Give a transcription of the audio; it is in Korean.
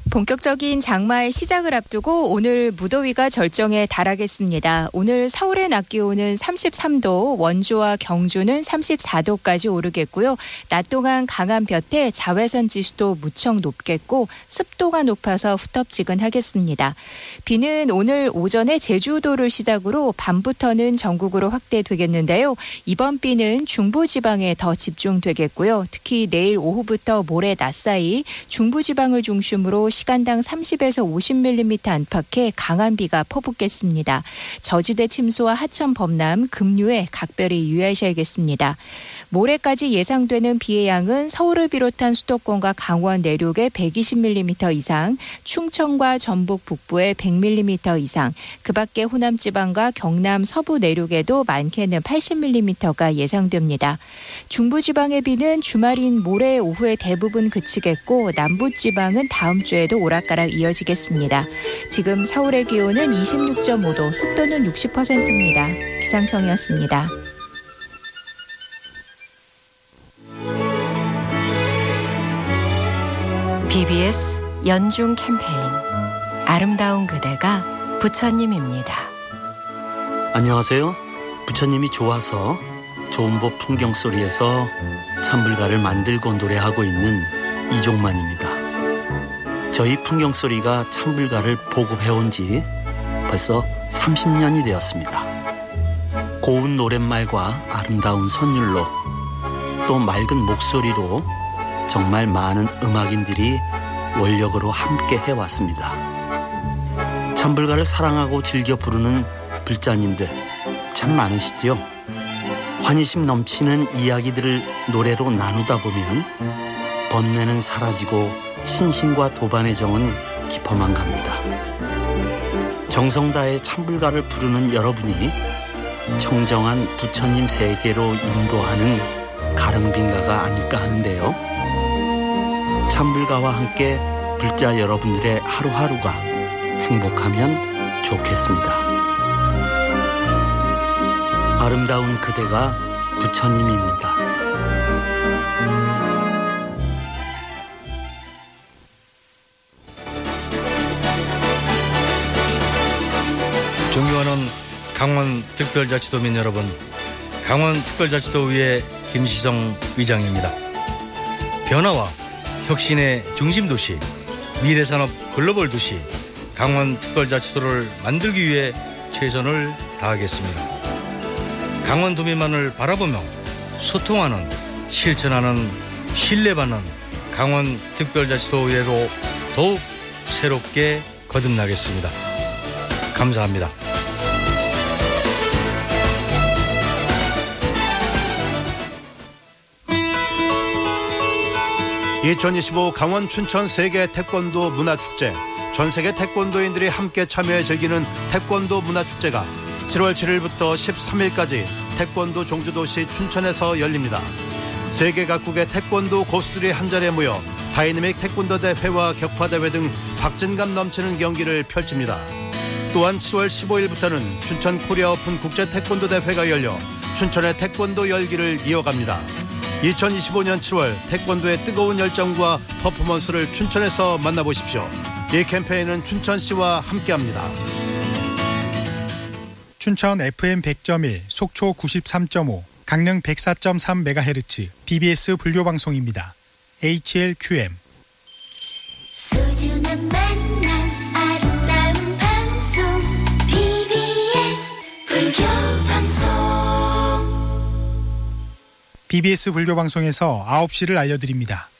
본격적인 장마의 시작을 앞두고 오늘 무더위가 절정에 달하겠습니다. 오늘 서울의 낮 기온은 33도, 원주와 경주는 34도까지 오르겠고요. 낮 동안 강한 볕에 자외선 지수도 무척 높겠고 습도가 높아서 후텁지근하겠습니다. 비는 오늘 오전에 제주도를 시작으로 밤부터는 전국으로 확대되겠는데요. 이번 비는 중부지방에 더 집중되겠고요. 특히 내일 오후부터 모레 낮 사이 중부지방을 중심으로 시간당 30에서 50mm 안팎의 강한 비가 퍼붓겠습니다. 저지대 침수와 하천 범람, 급류에 각별히 유의하셔야겠습니다. 모레까지 예상되는 비의 양은 서울을 비롯한 수도권과 강원 내륙에 120mm 이상, 충청과 전북 북부에 100mm 이상, 그 밖에 호남 지방과 경남 서부 내륙에도 많게는 80mm가 예상됩니다. 중부지방의 비는 주말인 모레 오후에 대부분 그치겠고 남부 지방은 다음 주에도 오락가락 이어지겠습니다. 지금 서울의 기온은 26.5도, 습도는 60%입니다. 기상청이었습니다. BBS 연중 캠페인 아름다운 그대가 부처님입니다. 안녕하세요. 부처님이 좋아서 좋은보 풍경소리에서 찬불가를 만들고 노래하고 있는 이종만입니다. 저희 풍경소리가 찬불가를 보급해온 지 벌써 30년이 되었습니다. 고운 노랫말과 아름다운 선율로 또 맑은 목소리로 정말 많은 음악인들이 원력으로 함께 해왔습니다. 찬불가를 사랑하고 즐겨 부르는 불자님들 참 많으시죠? 환희심 넘치는 이야기들을 노래로 나누다 보면 번뇌는 사라지고 신신과 도반의 정은 깊어만 갑니다. 정성 다해 찬불가를 부르는 여러분이 청정한 부처님 세계로 인도하는 가릉빈가가 아닐까 하는데요. 찬불가와 함께 불자 여러분들의 하루하루가 행복하면 좋겠습니다. 아름다운 그대가 부처님입니다. 존경하는 강원특별자치도민 여러분, 강원특별자치도의회 김시성 의장입니다. 변화와 혁신의 중심도시, 미래산업 글로벌 도시 강원특별자치도를 만들기 위해 최선을 다하겠습니다. 강원도민만을 바라보며 소통하는, 실천하는, 신뢰받는 강원특별자치도의회로 더욱 새롭게 거듭나겠습니다. 감사합니다. 2025 강원 춘천 세계 태권도 문화축제, 전 세계 태권도인들이 함께 참여해 즐기는 태권도 문화축제가 7월 7일부터 13일까지 태권도 종주도시 춘천에서 열립니다. 세계 각국의 태권도 고수들이 한자리에 모여 다이내믹 태권도 대회와 격파대회 등 박진감 넘치는 경기를 펼칩니다. 또한 7월 15일부터는 춘천 코리아 오픈 국제 태권도 대회가 열려 춘천의 태권도 열기를 이어갑니다. 2025년 7월 태권도의 뜨거운 열정과 퍼포먼스를 춘천에서 만나보십시오. 이 캠페인은 춘천시와 함께합니다. 춘천 FM 100.1, 속초 93.5, 강릉 104.3MHz BBS 불교방송입니다. HLQM. 소중한 만남, 아름다운 방송 BBS 불교방송. BBS 불교방송에서 9시를 알려드립니다.